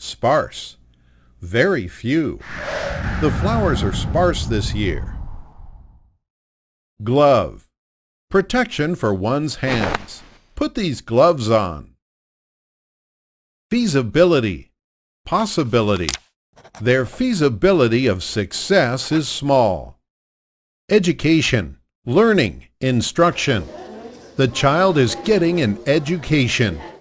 Sparse. Very few. The flowers are sparse this year. Glove. Protection for one's hands. Put these gloves on. Feasibility. Possibility. Their feasibility of success is small. Education. Learning. Instruction. The child is getting an education.